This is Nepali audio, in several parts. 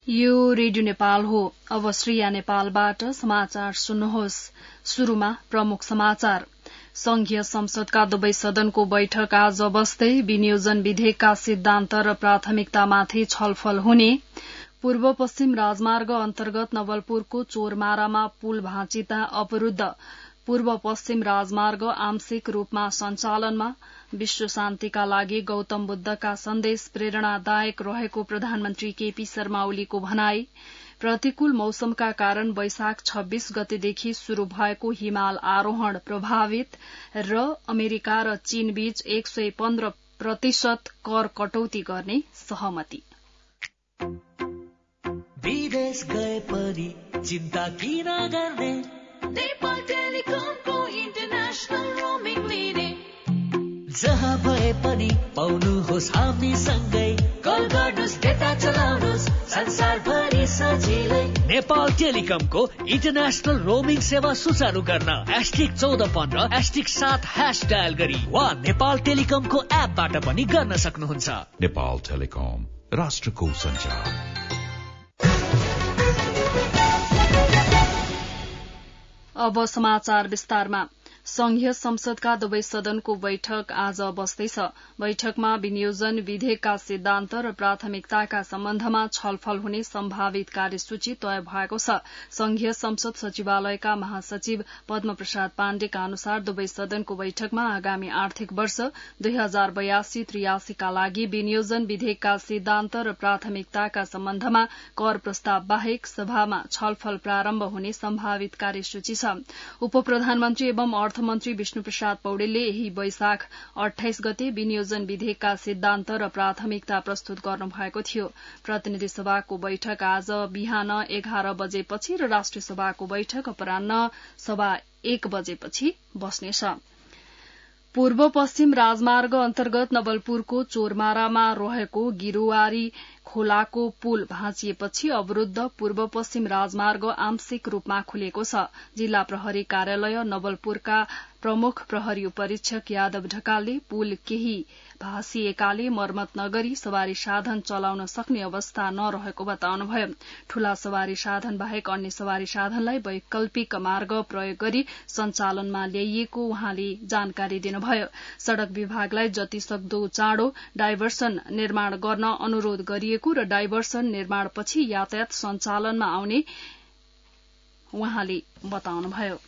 यो रेडियो नेपाल हो। अब श्रेया नेपालबाट समाचार सुन्नुहोस्। शुरूमा प्रमुख समाचार। संघीय संसदका दुवै सदनको बैठक आज बस्दै विनियोजन विधेयकका सिद्धान्त र प्राथमिकतामाथि छलफल हुने। पूर्व पश्चिम राजमार्ग अन्तर्गत नवलपुरको चोरमारामा पुल भाँचिता अवरूद्ध। पूर्व पश्चिम राजमार्ग आंशिक रूपमा सञ्चालनमा। विश्व शान्तिका लागि गौतम बुद्धका सन्देश प्रेरणादायक रहेको प्रधानमन्त्री केपी शर्मा ओलीको भनाई। प्रतिकूल मौसमका कारण वैशाख 26 गतेदेखि शुरू भएको हिमाल आरोहण प्रभावित र अमेरिका र चीनबीच 115% कर कटौती गर्ने सहमति। विदेश गए पनि चिन्ता किन गर्ने, नेपाल टेलिकमको इन्टरनेशनल रोमिङ लिने। जहाँ भए पनि पाउनुहोस् हामीसँगै, कल गर्नुहोस् डेटा चलाउनुहोस् संसारभरि सजिलै। नेपाल टेलिकमको इन्टरनेशनल रोमिङ सेवा सुचारू गर्न *1415 *7# डायल गरी वा नेपाल टेलिकमको एपबाट पनि गर्न सक्नुहुन्छ। नेपाल टेलिकम, राष्ट्रको सञ्चार। अब समाचार विस्तारमा। संघीय संसदका दुवै सदनको बैठक आज बस्दैछ। बैठकमा विनियोजन विधेयकका सिद्धान्त र प्राथमिकताका सम्बन्धमा छलफल हुने सम्भावित कार्यसूची तय भएको छ। संघीय संसद सचिवालयका महासचिव पद्म प्रसाद पाण्डेका अनुसार दुवै सदनको बैठकमा आगामी आर्थिक वर्ष 2082-83 का लागि विनियोजन विधेयकका सिद्धान्त र प्राथमिकताका सम्बन्धमा कर प्रस्ताव बाहेक सभामा छलफल प्रारम्भ हुने सम्भावित कार्यसूची छ। उपप्रधानमन्त्री एवं अर्थमन्त्री विष्णु प्रसाद पौडेलले यही वैशाख 28 गते विनियोजन विधेयकका सिद्धान्त र प्राथमिकता प्रस्तुत गर्नुभएको थियो। प्रतिनिधि सभाको बैठक आज बिहान 11 बजेपछि र राष्ट्रिय सभाको बैठक अपराह्न 1:15 बजेपछि बस्नेछ। पूर्व पश्चिम राजमार्ग अन्तर्गत नवलपुरको चोरमारामा रहेको गिरुवारी खोलाको पुल भाँचिएपछि अवरूद्ध पूर्व पश्चिम राजमार्ग आंशिक रूपमा खुलेको छ। जिल्ला प्रहरी कार्यालय नवलपुरका प्रमुख प्रहरी उपरीक्षक यादव ढकालले पुल केही भाँसिएकाले मर्मत नगरी सवारी साधन चलाउन सक्ने अवस्था नरहेको बताउनुभयो। ठूला सवारी साधन बाहेक अन्य सवारी साधनलाई वैकल्पिक मार्ग प्रयोग गरी सञ्चालनमा ल्याइएको उहाँले जानकारी दिनुभयो। सड़क विभागलाई जतिसक्दो चाँडो डाइभर्सन निर्माण गर्न अनुरोध गरिएको र डाइभर्सन निर्माणपछि यातायात सञ्चालनमा आउने उहाँले बताउनुभयो।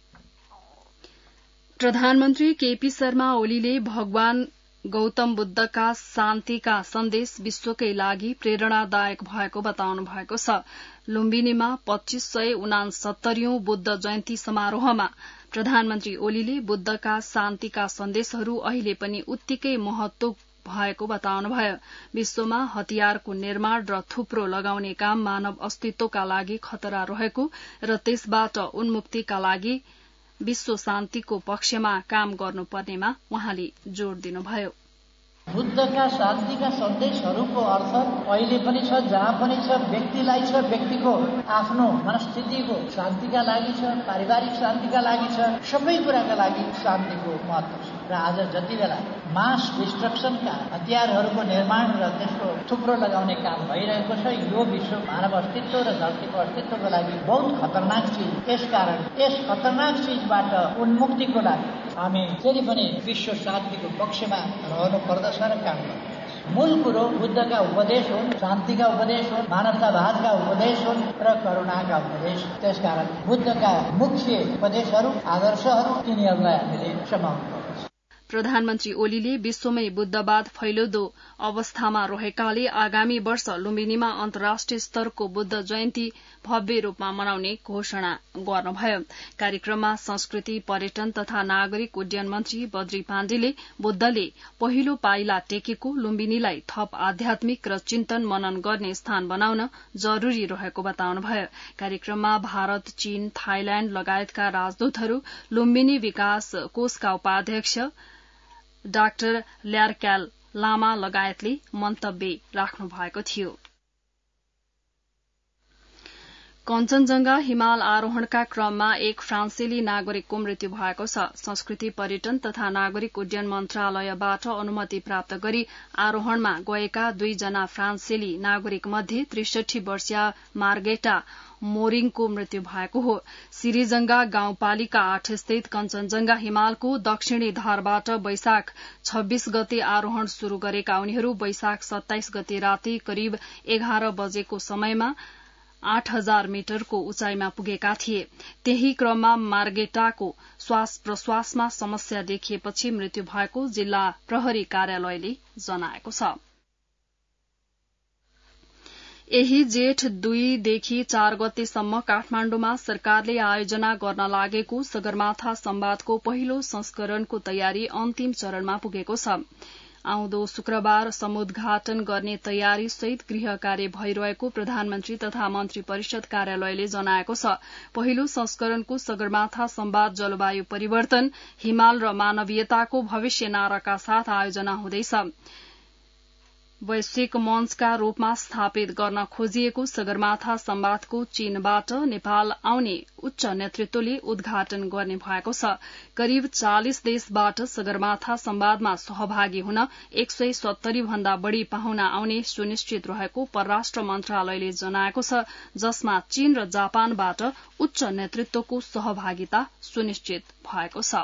प्रधानमन्त्री केपी शर्मा ओलीले भगवान गौतम बुद्धका शान्तिका सन्देश विश्वकै लागि प्रेरणादायक भएको बताउनु भएको छ। लुम्बिनीमा 2569औं बुद्ध जयन्ती समारोहमा प्रधानमन्त्री ओलीले बुद्धका शान्तिका सन्देशहरू अहिले पनि उत्तिकै महत्व भएको बताउनुभयो। विश्वमा हतियारको निर्माण र थुप्रो लगाउने काम मानव अस्तित्वका लागि खतरा रहेको र त्यसबाट उन्मुक्तिका लागि विश्व शान्तिको पक्षमा काम गर्नुपर्नेमा उहाँले जोड़ दिनुभयो। बुद्धका शान्तिका सन्देशहरूको अर्थ अहिले पनि छ, जहाँ पनि छ, व्यक्तिलाई छ, व्यक्तिको आफ्नो मनस्थितिको शान्तिका लागि छ, पारिवारिक शान्तिका लागि छ, सबै कुराका लागि शान्तिको महत्व छ। र आज जति बेला मास डिस्ट्रक्सनका हतियारहरूको निर्माण र त्यसको थुप्रो लगाउने काम भइरहेको छ, यो विश्व मानव अस्तित्व र धरतीको अस्तित्वको लागि बहुत खतरनाक चिज। यसकारण यस खतरनाक चिजबाट उन्मुक्तिको लागि हामी फेरि पनि विश्व शान्तिको पक्षमा रहनु पर्दछ र काम गर्नुपर्छ। मूल कुरो बुद्धका उपदेश हुन्, शान्तिका उपदेश हुन्, मानवतावादका उपदेश हुन् र करुणाका उपदेश। त्यसकारण बुद्धका मुख्य उपदेशहरू, आदर्शहरू, तिनीहरूलाई हामीले समाउनु पर्छ। प्रधानमन्त्री ओलीले विश्वमै बुद्धवाद फैलिँदो अवस्थामा रहेकाले आगामी वर्ष लुम्बिनीमा अन्तर्राष्ट्रिय स्तरको बुद्ध जयन्ती भव्य रूपमा मनाउने घोषणा गर्नुभयो। कार्यक्रममा संस्कृति, पर्यटन तथा नागरिक उड्डयन मन्त्री बद्री पाण्डेले बुद्धले पहिलो पाइला टेकेको लुम्बिनीलाई थप आध्यात्मिक र चिन्तन मनन गर्ने स्थान बनाउन जरूरी रहेको बताउनुभयो। कार्यक्रममा भारत, चीन, थाइल्याण्ड लगायतका राजदूतहरू, लुम्बिनी विकास कोषका उपाध्यक्ष डाक्टर ल्यार्क्याल लामा लगायतले मन्तव्य राख्नु भएको थियो। कञ्चनजंघा हिमाल आरोहणका क्रममा एक फ्रान्सेली नागरिकको मृत्यु भएको छ। संस्कृति पर्यटन तथा नागरिक उड्डयन मन्त्रालयबाट अनुमति प्राप्त गरी आरोहणमा गएका 2 जना फ्रान्सेली नागरिक मध्ये 63 वर्षीय मार्गेटा मोरिङको मृत्यु भएको हो। सिरिजंगा गाउँपालिका 8 स्थित कञ्चनजंघा हिमालको दक्षिणी धारबाट वैशाख 26 गते आरोहण शुरू गरेका उनीहरू वैशाख 27 गते राति करिब 11 बजेको समयमा 8000 मिटरको उचाइमा पुगेका थिए। त्यही क्रममा मार्गेटाको श्वास प्रश्वासमा समस्या देखिएपछि मृत्यु भएको जिल्ला प्रहरी कार्यालयले जनाएको छ। यही जेठ 2 देखि 4 गतेसम्म काठमाण्डुमा सरकारले आयोजना गर्न लागेको सगरमाथा संवादको पहिलो संस्करणको तयारी अन्तिम चरणमा पुगेको छ। आउँदो शुक्रबार समुद्घाटन गर्ने तयारी सहित गृह कार्य भइरहेको प्रधानमन्त्री तथा मन्त्री परिषद कार्यालयले जनाएको छ। पहिलो संस्करणको सगरमाथा संवाद जलवायु परिवर्तन, हिमाल र मानवीयताको भविष्य नाराका साथ आयोजना हुँदैछ। वैश्विक मञ्चका रूपमा स्थापित गर्न खोजिएको सगरमाथा संवादको चीनबाट नेपाल आउने उच्च नेतृत्वले उद्घाटन गर्ने भएको छ। करिब 40 देशबाट सगरमाथा संवादमा सहभागी हुन 170 भन्दा बढ़ी पाहुना आउने सुनिश्चित रहेको परराष्ट्र मन्त्रालयले जनाएको छ, जसमा चीन र जापानबाट उच्च नेतृत्वको सहभागिता सुनिश्चित भएको छ।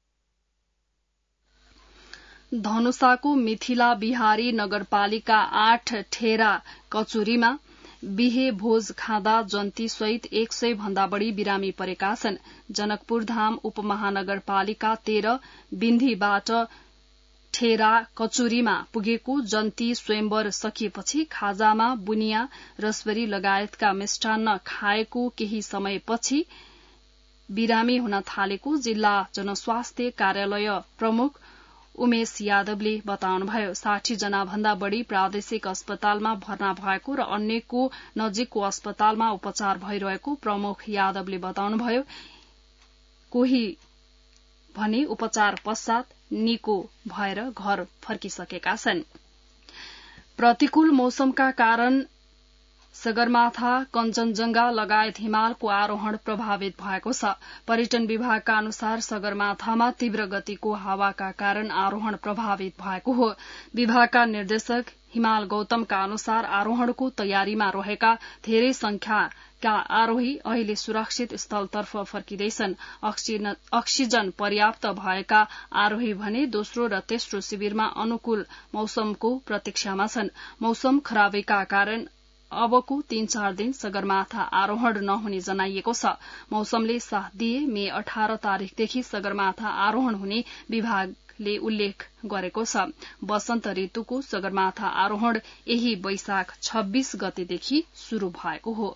धनुषाको मिथिला बिहारी नगरपालिका 8 ठेरा कचुरीमा बिहे भोज खाँदा जन्ती सहित 100 भन्दा बढ़ी बिरामी परेका छन्। जनकपुर धाम उपमहानगरपालिका 13 बिन्धीबाट ठेरा कचुरीमा पुगेको जन्ती स्वयंवर सकिएपछि खाजामा बुनिया, रसबरी लगायतका मिष्टान्न खाएको केही समयपछि बिरामी हुन थालेको जिल्ला जनस्वास्थ्य कार्यालय प्रमुख उमेश यादवले बताउनुभयो। 60 जना भन्दा बढ़ी प्रादेशिक अस्पतालमा भर्ना भएको र अन्यको नजिकको अस्पतालमा उपचार भइरहेको प्रमुख यादवले बताउनुभयो। कोही भने उपचार पश्चात निको भएर घर फर्किसकेका छन्। प्रतिकूल मौसमका कारण सगरमाथा, कञ्चनजंघा लगायत हिमालको आरोहण प्रभावित भएको छ। पर्यटन विभागका अनुसार सगरमाथामा तीव्र गतिको हावाका कारण आरोहण प्रभावित भएको हो। विभागका निर्देशक हिमाल गौतमका अनुसार आरोहणको तयारीमा रहेका धेरै संख्याका आरोही अहिले सुरक्षित स्थलतर्फ फर्किँदैछन्। अक्सिजन पर्याप्त भएका आरोही भने दोस्रो र तेस्रो शिविरमा अनुकूल मौसमको प्रतीक्षामा छन्। मौसम खराबीका कारण अबको 3-4 दिन सगरमाथा आरोहण नहुने जनाइएको छ। मौसमले साथ दिए मे 18 तारिखदेखि सगरमाथा आरोहण हुने विभागले उल्लेख गरेको छ। वसन्त ऋतुको सगरमाथा आरोहण यही वैशाख 26 गतेदेखि शुरू भएको हो।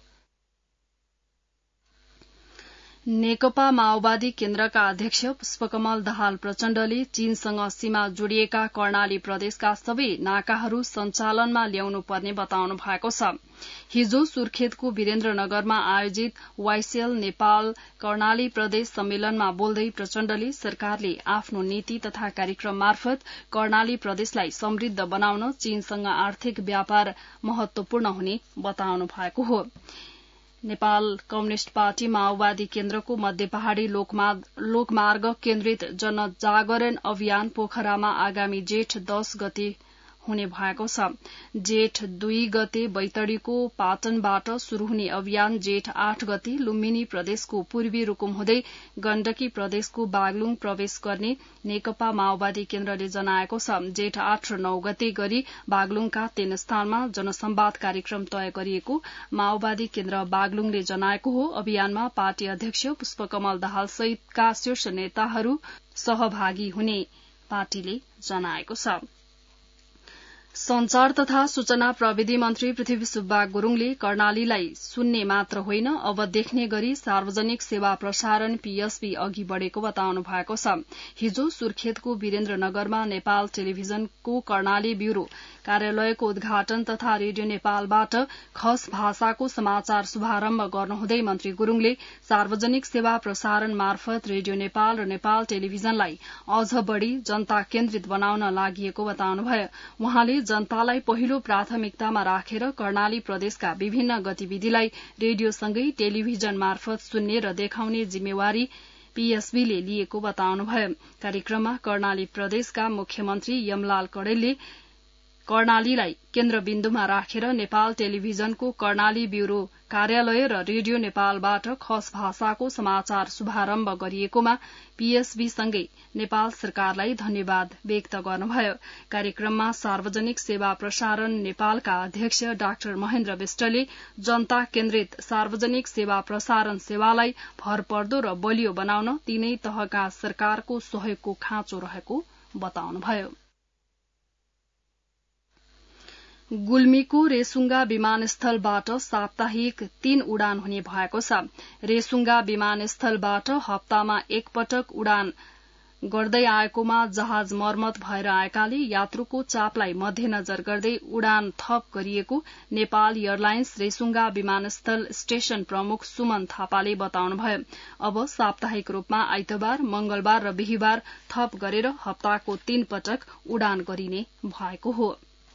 नेकपा माओवादी केन्द्रका अध्यक्ष पुष्पकमल दाहाल प्रचण्डले चीनसँग सीमा जोडिएका कर्णाली प्रदेशका सबै नाकाहरू सञ्चालनमा ल्याउनु पर्ने बताउनु भएको छ। हिजो सुर्खेतको वीरेन्द्रनगरमा आयोजित वाइसेल नेपाल कर्णाली प्रदेश सम्मेलनमा बोल्दै प्रचण्डले सरकारले आफ्नो नीति तथा कार्यक्रम मार्फत कर्णाली प्रदेशलाई समृद्ध बनाउन चीनसँग आर्थिक व्यापार महत्वपूर्ण हुने बताउनु भएको हो। नेपाल कम्युनिष्ट पार्टी माओवादी केन्द्रको मध्य पहाड़ी लोकमार्ग केन्द्रित जनजागरण अभियान पोखरामा आगामी जेठ 10 गते हुने भएको छ। जेठ 2 गते बैतडीको पाटनबाट शुरू हुने अभियान जेठ 8 गते लुम्बिनी प्रदेशको पूर्वी रुकुम हुँदै गण्डकी प्रदेशको बागलुङ प्रवेश गर्ने नेकपा माओवादी केन्द्रले जनाएको छ। जेठ 8 र 9 गते गरी बागलुङका 3 स्थानमा जनसंवाद कार्यक्रम तय गरिएको माओवादी केन्द्र बागलुङले जनाएको हो। अभियानमा पार्टी अध्यक्ष पुष्पकमल दाहाल सहितका शीर्ष नेताहरू सहभागी हुने पार्टीले जनाएको छ। संचार तथा सूचना प्रविधि मन्त्री पृथ्वी सुब्बा गुरूङले कर्णालीलाई सुन्ने मात्र होइन अब देख्ने गरी सार्वजनिक सेवा प्रसारण पीएसबी अघि बढ़ेको बताउनु भएको छ। हिजो सुर्खेतको वीरेन्द्रनगरमा नेपाल टेलिभिजनको कर्णाली ब्यूरो कार्यालयको उद्घाटन तथा रेडियो नेपालबाट खस भाषाको समाचार शुभारम्भ गर्नुहुँदै मन्त्री गुरूङले सार्वजनिक सेवा प्रसारण मार्फत रेडियो नेपाल र नेपाल टेलिभिजनलाई अझ बढ़ी जनता केन्द्रित बनाउन लागिएको बताउनुभयो। उहाँले जनतालाई पहिलो प्राथमिकतामा राखेर कर्णाली प्रदेशका विभिन्न गतिविधिलाई रेडियोसँगै टेलिभिजन मार्फत सुन्ने र देखाउने जिम्मेवारी पीएसबीले लिएको बताउनुभयो। कार्यक्रममा कर्णाली प्रदेशका मुख्यमन्त्री यमलाल कडेलले कर्णालीलाई केन्द्रबिन्दुमा राखेर नेपाल टेलिभिजनको कर्णाली ब्यूरो कार्यालय र रेडियो नेपालबाट खस भाषाको समाचार शुभारम्भ गरिएकोमा पीएसबीसँगै नेपाल सरकारलाई धन्यवाद व्यक्त गर्नुभयो। कार्यक्रममा सार्वजनिक सेवा प्रसारण नेपालका अध्यक्ष डाक्टर महेन्द्र विष्टले जनता केन्द्रित सार्वजनिक सेवा प्रसारण सेवालाई भरपर्दो र बलियो बनाउन तीनै तहका सरकारको सहयोगको खाँचो रहेको बताउनुभयो। गुल्मीको रेसुङ्गा विमानस्थलबाट साप्ताहिक 3 उडान हुने भएको छ। रेसुङ्गा विमानस्थलबाट हप्तामा एक पटक उडान गर्दै आएकोमा जहाज मर्मत भएर आएकाले यात्रुको चापलाई मध्यनजर गर्दै उडान थप गरिएको नेपाल एयरलाइन्स रेसुङ्गा विमानस्थल स्टेशन प्रमुख सुमन थापाले बताउनुभयो। अब साप्ताहिक रूपमा आइतबार, मंगलबार र बिहिबार थप गरेर हप्ताको 3 पटक उडान गरिने भएको हो।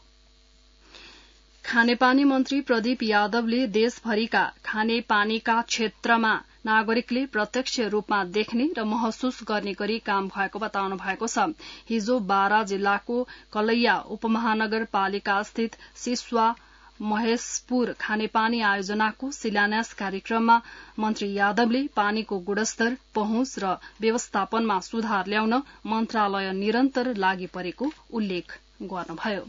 खानेपानी मन्त्री प्रदीप यादवले देशभरिका खानेपानीका क्षेत्रमा नागरिकले प्रत्यक्ष रूपमा देख्ने र महसुस गर्ने गरी काम भएको बताउनु भएको छ। हिजो बारा जिल्लाको कलैया उपमहानगरपालिका स्थित सिस्वा महेशपुर खानेपानी आयोजनाको शिलान्यास कार्यक्रममा मन्त्री यादवले पानीको गुणस्तर, पहुँच र व्यवस्थापनमा सुधार ल्याउन मन्त्रालय निरन्तर लागि परेको उल्लेख गर्नुभयो।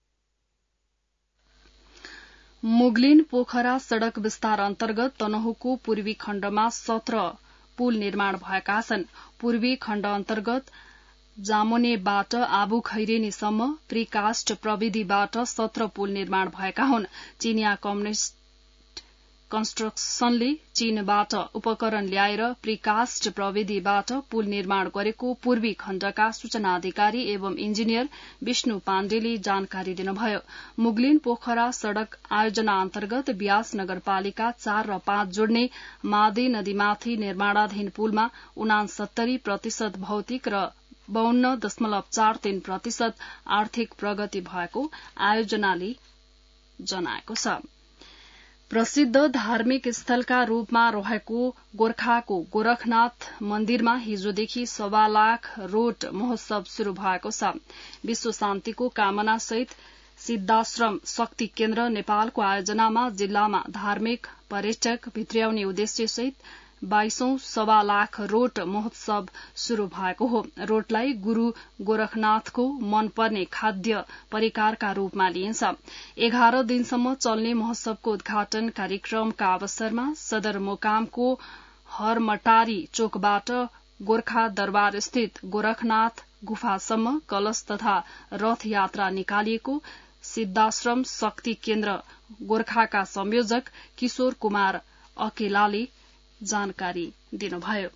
मुगलिन पोखरा सड़क विस्तार अन्तर्गत तनहुको पूर्वी खण्डमा 17 पुल निर्माण भएका छन्। पूर्वी खण्ड अन्तर्गत जामुनेबाट आबु खैरेनीसम्म प्रिकास्ट प्रविधिबाट 17 पुल निर्माण भएका हुन्। चिनिया कम्युनिस्ट कन्स्ट्रक्सनले चीनबाट उपकरण ल्याएर प्रिकास्ट प्रविधिबाट पुल निर्माण गरेको पूर्वी खण्डका सूचना अधिकारी एवं इन्जिनियर विष्णु पाण्डेले जानकारी दिनुभयो। मुगलिन पोखरा सड़क आयोजना अन्तर्गत ब्यास नगरपालिका 4 र 5 जोड्ने मादी नदीमाथि निर्माणाधीन पुलमा 69% भौतिक र 52.43% आर्थिक प्रगति भएको आयोजनाले जनाएको छ। प्रसिद्ध धार्मिक स्थलका रूपमा रहेको गोर्खाको गोरखनाथ मन्दिरमा हिजोदेखि 1.25 लाख रोट महोत्सव शुरू भएको छ। विश्व शान्तिको कामना सहित सिद्धाश्रम शक्ति केन्द्र नेपालको आयोजनामा जिल्लामा धार्मिक पर्यटक भित्र्याउने उद्देश्य सहित 22औं 1.25 लाख रोट महोत्सव शुरू भएको हो। रोटलाई गुरू गोरखनाथको मनपर्ने खाद्य परिकारका रूपमा लिइन्छ। 11 दिनसम्म चल्ने महोत्सवको उद्घाटन कार्यक्रमका अवसरमा सदरमुकामको हरमटारी चोकबाट गोर्खा दरबार स्थित गोरखनाथ गुफासम्म कलश तथा रथ यात्रा निकालिएको सिद्धाश्रम शक्ति केन्द्र गोर्खाका संयोजक किशोर कुमार अकेलाले जानकारी दिनुभयो।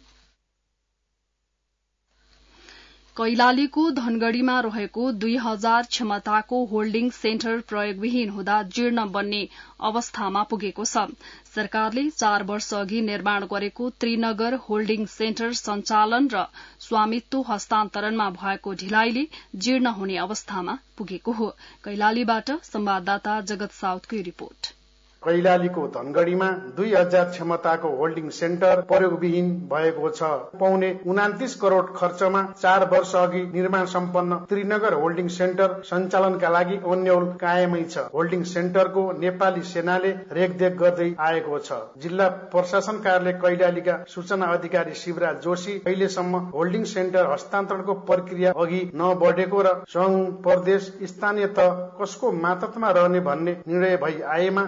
कैलालीको धनगढ़ीमा रहेको 2000 क्षमताको होल्डिङ सेन्टर प्रयोगविहीन हुँदा जीर्ण बन्ने अवस्थामा पुगेको छ। सरकारले 4 वर्ष अघि निर्माण गरेको त्रिनगर होल्डिङ सेन्टर सञ्चालन र स्वामित्व हस्तान्तरणमा भएको ढिलाइले जीर्ण हुने अवस्थामा पुगेको हो। कैलालीबाट संवाददाता जगत साउदको रिपोर्ट। कैलालीको धनगढ़ीमा 2000 क्षमताको होल्डिङ सेन्टर प्रयोगविहीन भएको छ। पौने 29 करोड़ खर्चमा 4 वर्ष अघि निर्माण सम्पन्न त्रिनगर होल्डिङ सेन्टर सञ्चालनका लागि अन्यल कायमै छ। होल्डिङ सेन्टरको नेपाली सेनाले रेखदेख गर्दै आएको छ। जिल्ला प्रशासन कार्यालय कैलालीका सूचना अधिकारी शिवराज जोशी अहिलेसम्म होल्डिङ सेन्टर हस्तान्तरणको प्रक्रिया अघि नबढेको र संघ प्रदेश स्थानीय तह कसको मातहतमा रहने भन्ने निर्णय भई आएमा त्यसलाई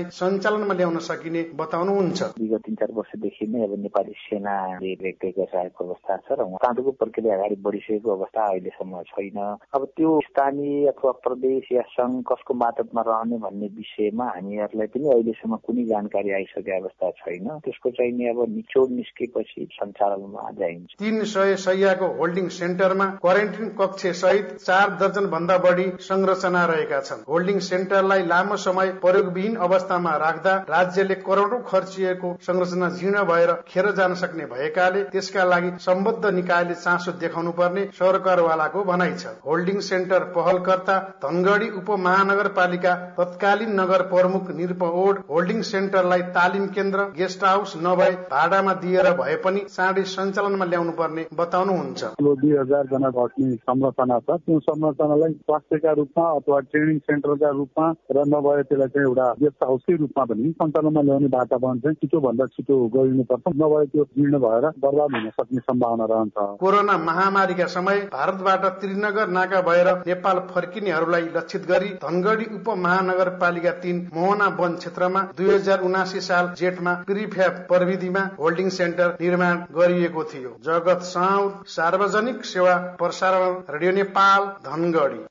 सञ्चालनमा ल्याउन सकिने बताउनुहुन्छ। विगत 3-4 वर्षदेखि नै अब नेपाली सेनाले व्यक्तिगत सहायको अवस्था छ र चाँडोको प्रक्रिया अगाडि बढिसकेको अवस्था अहिलेसम्म छैन। अब त्यो स्थानीय अथवा प्रदेश या सङ्घ कसको मातहतमा रहने भन्ने विषयमा हामीहरूलाई पनि अहिलेसम्म कुनै जानकारी आइसकेको अवस्था छैन। त्यसको चाहिँ नि अब निचोड निस्केपछि सञ्चालनमा ल्याइन्छ। 300 शैय्याको होल्डिङ सेन्टरमा क्वारेन्टाइन कक्ष सहित 4 दर्जन भन्दा बढी संरचना रहेका छन्। होल्डिङ सेन्टरलाई लामो समय प्रयोगविहीन अवस्थामा राख्दा राज्यले करोडौं खर्चिएको संरचना जीर्ण भएर खेर जान सक्ने भएकाले त्यसका लागि सम्बद्ध निकायले चासो देखाउनु पर्ने सरकारवालाको भनाइ छ। होल्डिङ सेन्टर पहलकर्ता धनगढी उपमहानगरपालिका तत्कालीन नगर प्रमुख निरप ओड होल्डिङ सेन्टरलाई तालिम केन्द्र गेस्ट हाउस नभए भाडामा दिएर भए पनि चाँडै सञ्चालनमा ल्याउनु पर्ने बताउनुहुन्छ। 2000 जना बस्ने संरचना छ। त्यो संरचनालाई स्वास्थ्यका रूपमा अथवा ट्रेनिङ सेन्टरका रूपमा र नभए त्यसलाई चाहिँ एउटा गेस्ट हाउसकै रूपमा पनि सञ्चालनमा ल्याउने वातावरण चाहिँ छिटोभन्दा छिटो गरिनुपर्छ। नभए त्यो जीर्ण भएर बर्बाद हुन सक्ने सम्भावना रहन्छ। कोरोना महामारीका समय भारतबाट त्रिनगर नाका भएर नेपाल फर्किनेहरूलाई लक्षित गरी धनगढी उपमहानगरपालिका 3 मोहना वन क्षेत्रमा 2079 साल जेठमा प्रिफ्याब प्रविधिमा होल्डिङ सेन्टर निर्माण गरिएको थियो। जगत साउद, सार्वजनिक सेवा प्रसारण, रेडियो नेपाल, धनगढी।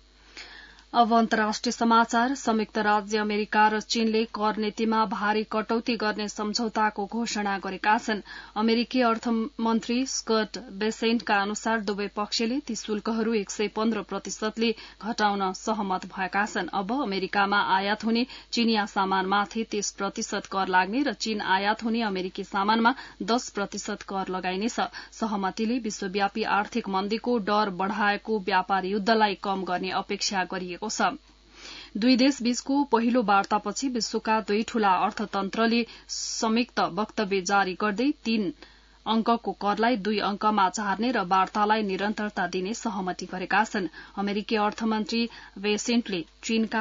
अब अन्तर्राष्ट्रिय समाचार। संयुक्त राज्य अमेरिका र चीनले कर नीतिमा भारी कटौती गर्ने सम्झौताको घोषणा गरेका छन्। अमेरिकी अर्थमन्त्री स्कट बेसेन्टका अनुसार दुवै पक्षले ती शुल्कहरू 115% घटाउन सहमत भएका छन्। अब अमेरिकामा आयात हुने चीनिया सामानमाथि 30% कर लाग्ने र चीन आयात हुने अमेरिकी सामानमा 10% कर लगाइनेछ। सहमतिले विश्वव्यापी आर्थिक मन्दीको डर बढ़ाएको व्यापार युद्धलाई कम गर्ने अपेक्षा गरिएको छ। दुई देश बीचको पहिलो वार्तापछि विश्वका दुई ठूला अर्थतन्त्रले संयुक्त वक्तव्य जारी गर्दै 3 अंकको करलाई 2 अंकमा झार्ने र वार्तालाई निरन्तरता दिने सहमति गरेका छन्। अमेरिकी अर्थमन्त्री बेसेन्टले चीनका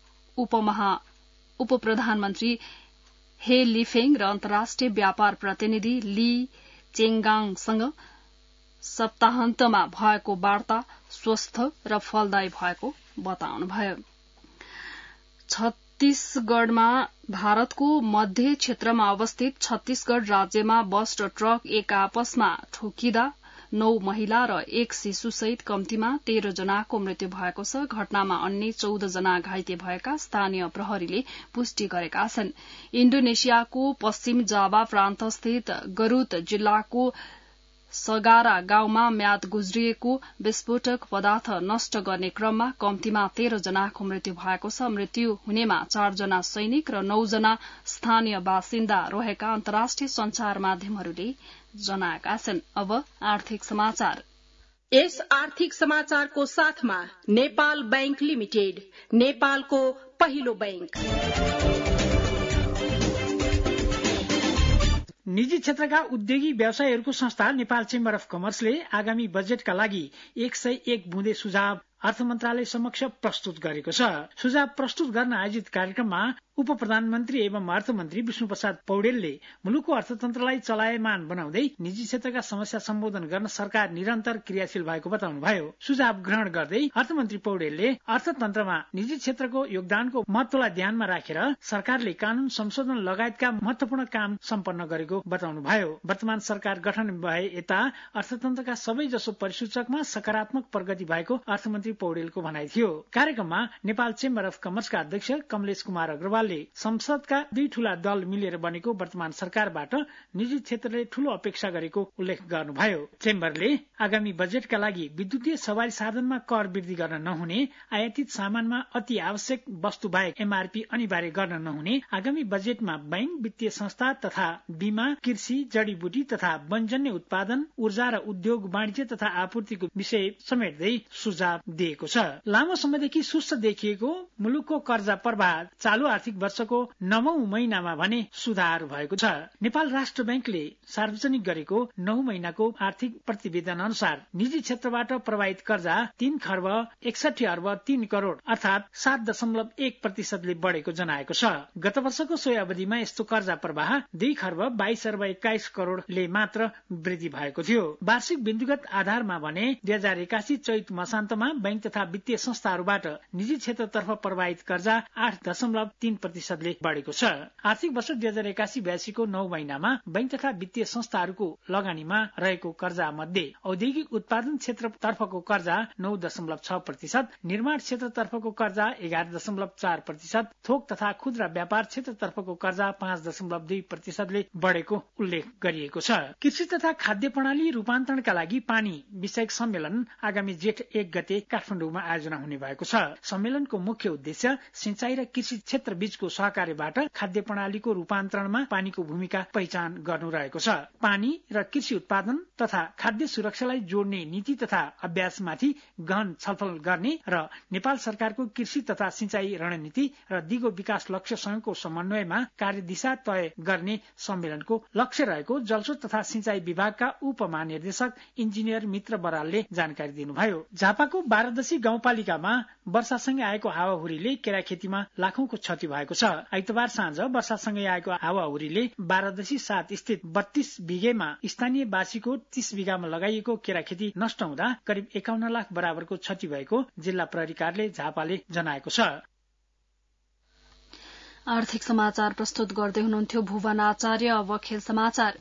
उप प्रधानमन्त्री हे लिफेङ र अन्तर्राष्ट्रिय व्यापार प्रतिनिधि ली चेङगाङसँग सप्ताहन्तमा भएको वार्ता स्वस्थ र फलदायी भएको बताउनुभयो। छत्तीसगढ़मा भारतको मध्य क्षेत्रमा अवस्थित छत्तीसगढ़ राज्यमा बस र ट्रक एक आपसमा ठोकिँदा 9 महिला र 1 शिशुसहित कम्तीमा 13 जनाको मृत्यु भएको छ। घटनामा अन्य 14 जना घाइते भएका स्थानीय प्रहरीले पुष्टि गरेका छन्। इण्डोनेसियाको पश्चिम जावा प्रान्तस्थित गरुत जिल्लाको सगारा गाउँमा म्याद गुज्रिएको विस्फोटक पदार्थ नष्ट गर्ने क्रममा कम्तीमा 13 जनाको मृत्यु भएको छ। मृत्यु हुनेमा 4 जना सैनिक र 9 जना स्थानीय बासिन्दा रहेका अन्तर्राष्ट्रिय संचार माध्यमहरूले जनाएका छन्। अब आर्थिक समाचार। यस आर्थिक समाचारको साथमा नेपाल बैंक लिमिटेड, नेपालको पहिलो बैंक। निजी क्षेत्रका उद्योगी व्यवसायीहरूको संस्था नेपाल चेम्बर अफ कमर्सले आगामी बजेटका लागि 101 बुँदे सुझाव अर्थ मन्त्रालय समक्ष प्रस्तुत गरेको छ। सुझाव प्रस्तुत गर्न आयोजित कार्यक्रममा उप प्रधानमन्त्री एवं अर्थमन्त्री विष्णु प्रसाद पौडेलले मुलुकको अर्थतन्त्रलाई चलायमान बनाउँदै निजी क्षेत्रका समस्या सम्बोधन गर्न सरकार निरन्तर क्रियाशील भएको बताउनुभयो। सुझाव ग्रहण गर्दै अर्थमन्त्री पौडेलले अर्थतन्त्रमा निजी क्षेत्रको योगदानको महत्वलाई ध्यानमा राखेर सरकारले कानून संशोधन लगायतका महत्वपूर्ण काम सम्पन्न गरेको बताउनुभयो। वर्तमान सरकार गठन भए यता अर्थतन्त्रका सबै जसो परिसूचकमा सकारात्मक प्रगति भएको अर्थमन्त्री पौडेलको भनाइ थियो। कार्यक्रममा नेपाल चेम्बर अफ कमर्सका अध्यक्ष कमलेश कुमार अग्रवालले संसदका 2 ठूला दल मिलेर बनेको वर्तमान सरकारबाट निजी क्षेत्रले ठूलो अपेक्षा गरेको उल्लेख गर्नुभयो। चेम्बरले आगामी बजेटका लागि विद्युतीय सवारी साधनमा कर वृद्धि गर्न नहुने, आयातित सामानमा अति आवश्यक वस्तु बाहेक एमआरपी अनिवार्य गर्न नहुने, आगामी बजेटमा बैंक, वित्तीय संस्था तथा बीमा, कृषि, जडीबुटी तथा वनजन्य उत्पादन, ऊर्जा र उद्योग, वाणिज्य तथा आपूर्तिको विषय समेट्दै सुझाव दिएको छ। लामो समयदेखि सुस्त देखिएको मुलुकको कर्जा प्रवाह चालू आर्थिक वर्षको 9औं महिनामा भने सुधार भएको छ। नेपाल राष्ट्र बैंकले सार्वजनिक गरेको 9 महिनाको आर्थिक प्रतिवेदन अनुसार निजी क्षेत्रबाट प्रवाहित कर्जा 3 खर्ब 61 अर्ब 3 करोड़ अर्थात 7.1% ले बढेको जनाएको छ। गत वर्षको सोही अवधिमा यस्तो कर्जा प्रवाह 2 खर्ब 22 अर्ब 21 करोड़ले मात्र वृद्धि भएको थियो। वार्षिक बिन्दुगत आधारमा भने 2081 चैत मसान्तमा बैंक तथा वित्तीय संस्थाहरूबाट निजी क्षेत्रतर्फ प्रवाहित कर्जा 8.3%ले बढेको छ। आर्थिक वर्ष 2081-82 को 9 महिनामा बैंक तथा वित्तीय संस्थाहरूको लगानीमा रहेको कर्जा मध्ये औद्योगिक उत्पादन क्षेत्रतर्फको कर्जा 9.6%, निर्माण क्षेत्रतर्फको कर्जा 11.4%, थोक तथा खुद्रा व्यापार क्षेत्रतर्फको कर्जा 5.2%ले बढेको उल्लेख गरिएको छ। कृषि तथा खाद्य प्रणाली रूपान्तरणका लागि पानी विषयक सम्मेलन आगामी जेठ 1 गते काठमाडौँमा आयोजना हुने भएको छ। सम्मेलनको मुख्य उद्देश्य सिंचाई र कृषि क्षेत्र बीचको सहकार्यबाट खाद्य प्रणालीको रूपान्तरणमा पानीको भूमिका पहिचान गर्नु रहेको छ। पानी र कृषि उत्पादन तथा खाद्य सुरक्षालाई जोड्ने नीति तथा अभ्यासमाथि गहन छलफल गर्ने र नेपाल सरकारको कृषि तथा सिंचाई रणनीति र दिगो विकास लक्ष्यसँगको समन्वयमा कार्यदिशा तय गर्ने सम्मेलनको लक्ष्य रहेको जलस्रोत तथा सिंचाई विभागका उपमहानिर्देशक इन्जिनियर मित्र बरालले जानकारी दिनुभयो। झापाको 12 गाउँपालिकामा वर्षासँगै आएको हावाहुरीले केरा खेतीमा लाखौंको क्षति भएको छ। आइतबार साँझ वर्षासँगै आएको हावाहुरीले 12 स्थित 32 बिघेमा स्थानीयवासीको 30 बिघामा लगाइएको केरा खेती नष्ट हुँदा करिब 51 लाख बराबरको क्षति भएको जिल्ला प्रहरी कार्यालय झापाले जनाएको छ। आर्थिक समाचार प्रस्तुत गर्दै हुनुहुन्थ्यो भुवन आचार्य। अब खेल समाचार।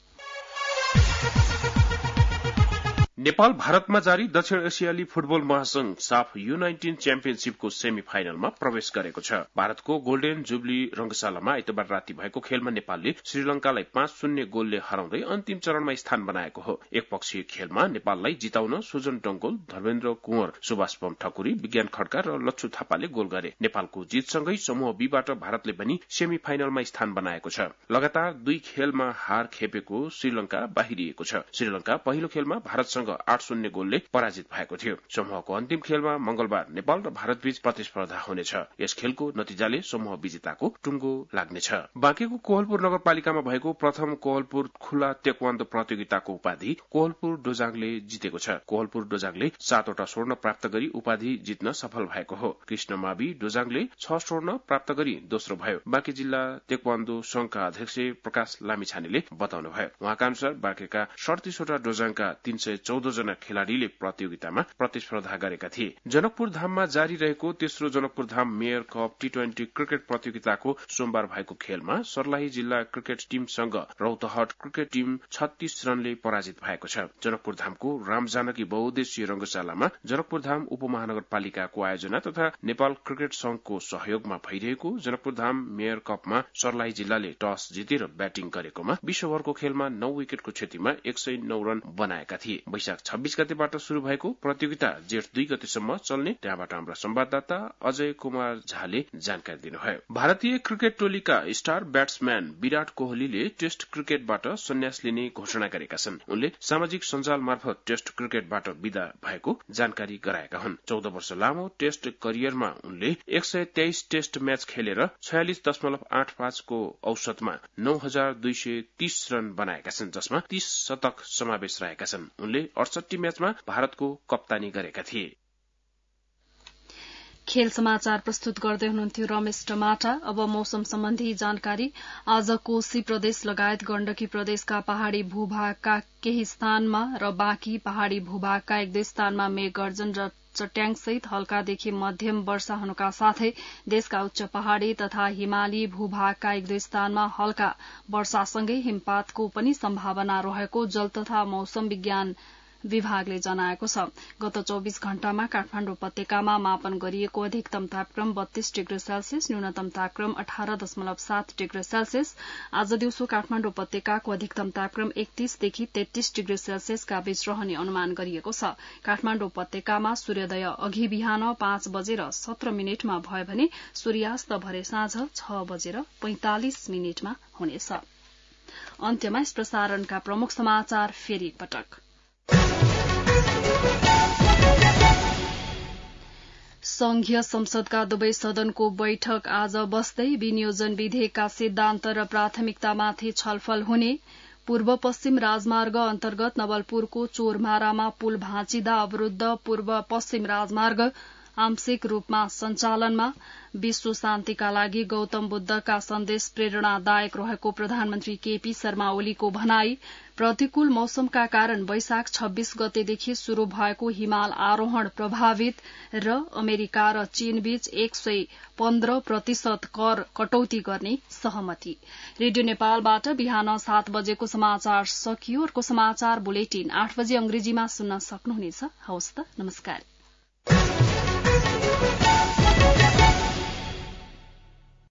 नेपाल भारतमा जारी दक्षिण एसियाली फुटबल महासंघ साफ U19 च्याम्पियनशीपको सेमी फाइनलमा प्रवेश गरेको छ। भारतको गोल्डेन जुबली रंगशालामा आइतबार राति भएको खेलमा नेपालले श्रीलंकालाई 5-0 गोलले हराउँदै अन्तिम चरणमा स्थान बनाएको हो। एकपक्षीय खेलमा नेपाललाई जिताउन सुजन डंगोल, धर्मेन्द्र कुंवर, सुभाष बम ठकुरी, विज्ञान खड्का र लच्छु थापाले गोल गरे। नेपालको जीतसँगै समूह बीबाट भारतले पनि सेमी फाइनलमा स्थान बनाएको छ। लगातार 2 खेलमा हार खेपेको श्रीलंका बाहिरिएको छ। श्रीलंका पहिलो खेलमा भारतसँग 8-0 गोलले पराजित भएको थियो। समूहको अन्तिम खेलमा मंगलबार नेपाल र भारतबीच प्रतिस्पर्धा हुनेछ। यस खेलको नतिजाले समूह विजेताको टुङ्गो लाग्नेछ। बाँकेको कोहलपुर नगरपालिकामा भएको प्रथम कोहलपुर खुला तेक्वान्दो प्रतियोगिताको उपाधि कोहलपुर डोजाङले जितेको छ। कोहलपुर डोजाङले 7 वटा स्वर्ण प्राप्त गरी उपाधि जित्न सफल भएको हो। कृष्णमावि डोजाङले 6 स्वर्ण प्राप्त गरी दोस्रो भयो। बाँके जिल्ला तेक्वान्दो संघका अध्यक्ष प्रकाश लामिछानेले बताउनुभयो। उहाँका अनुसार बाँकेका 37 वटा डोजाङका 314 जना खेलाड़ीले प्रतियोगितामा प्रतिस्पर्धा गरेका थिए। जनकपुर धाममा जारी रहेको तेस्रो Janakpur Dham mayor cup T20 cricket प्रतियोगिताको सोमबार भएको खेलमा सर्लाही जिल्ला क्रिकेट टीमसँग रौतहट क्रिकेट टीम 36 रनले पराजित भएको छ। जनकपुर धामको रामजानकी बहुउद्देश्यीय रंगशालामा जनकपुर धाम उपमहानगरपालिकाको आयोजना तथा नेपाल क्रिकेट संघको सहयोगमा भइरहेको जनकपुर धाम मेयर कपमा सर्लाही जिल्लाले टस जितेर ब्याटिङ गरेकोमा विश्वभरको खेलमा 9 विकेटको क्षतिमा 109 रन बनाएका थिए। वैशाख 26 गतेबाट शुरू भएको प्रतियोगिता जेठ 2 गतेसम्म चल्ने त्यहाँबाट हाम्रा संवाददाता अजय कुमार झाले जानकारी दिनुभयो। भारतीय क्रिकेट टोलीका स्टार ब्याट्सम्यान विराट कोहलीले टेस्ट क्रिकेटबाट सन्यास लिने घोषणा गरेका छन्। उनले सामाजिक सञ्जाल मार्फत टेस्ट क्रिकेटबाट विदा भएको जानकारी गराएका हुन्। 14 वर्ष लामो टेस्ट करियरमा उनले 123 टेस्ट म्याच खेलेर 46.85 को औसतमा 9230 रन बनाएका छन्, जसमा 30 शतक समावेश रहेका छन्। उनले 68 म्याचमा भारतको कप्तानी गरेका थिए। खेल समाचार प्रस्तुत गर्दै हुनुहुन्थ्यो रमेश टमाटा। अब मौसम सम्बन्धी जानकारी। आज कोशी प्रदेश लगायत गण्डकी प्रदेशका पहाड़ी भूभागका केही स्थानमा र बाँकी पहाड़ी भूभागका 1-2 स्थानमा मेघगर्जन र चट्याङसहित हल्कादेखि मध्यम वर्षा हुनुका साथै देशका उच्च पहाड़ी तथा हिमाली भूभागका 1-2 स्थानमा हल्का वर्षासँगै हिमपातको पनि सम्भावना रहेको जल तथा मौसम विज्ञान विभागले जनाएको छ। गत 24 घण्टामा काठमाडौँ उपत्यकामा मापन गरिएको अधिकतम तापक्रम 32 डिग्री सेल्सियस, न्यूनतम तापक्रम 18.7 डिग्री सेल्सियस। आज दिउँसो काठमाडौँ उपत्यकाको अधिकतम तापक्रम 31 देखि 33 डिग्री सेल्सियसका बीच रहने अनुमान गरिएको छ। काठमाडौँ उपत्यकामा सूर्योदय अघि बिहान 5:17 भयो भने सूर्यास्त भरे साँझ 6:45 हुनेछ। अन्त्यमा यस प्रसारणका प्रमुख समाचार फेरि पटक। संघीय संसदका दुवै सदनको बैठक आज बस्दै विनियोजन विधेयकका सिद्धान्त र प्राथमिकतामाथि छलफल हुने। पूर्व पश्चिम राजमार्ग अन्तर्गत नवलपुरको चोरमारामा पुल भाँचिदा अवरूद्ध पूर्व पश्चिम राजमार्ग आंशिक रूपमा सञ्चालनमा। विश्व शान्तिका लागि गौतम बुद्धका सन्देश प्रेरणादायक रहेको प्रधानमन्त्री केपी शर्मा ओलीको भनाई। प्रतिकूल मौसमका कारण वैशाख 26 गतेदेखि शुरू भएको हिमाल आरोहण प्रभावित। र अमेरिका र चीनबीच 115% कर कटौती गर्ने सहमति। रेडियो नेपालबाट बिहान 7 बजेको समाचार सकियो। अर्को समाचार बुलेटिन 8 बजे अंग्रेजीमा सुन्न सक्नुहुनेछ। हवस् त, नमस्कार।